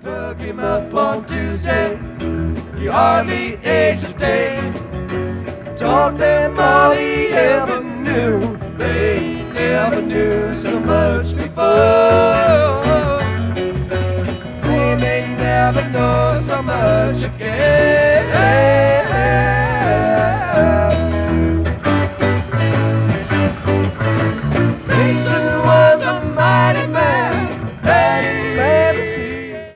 drug him up on Tuesday. He hardly aged a day. Told them all he ever knew. They never knew so much before. They may never know so much again.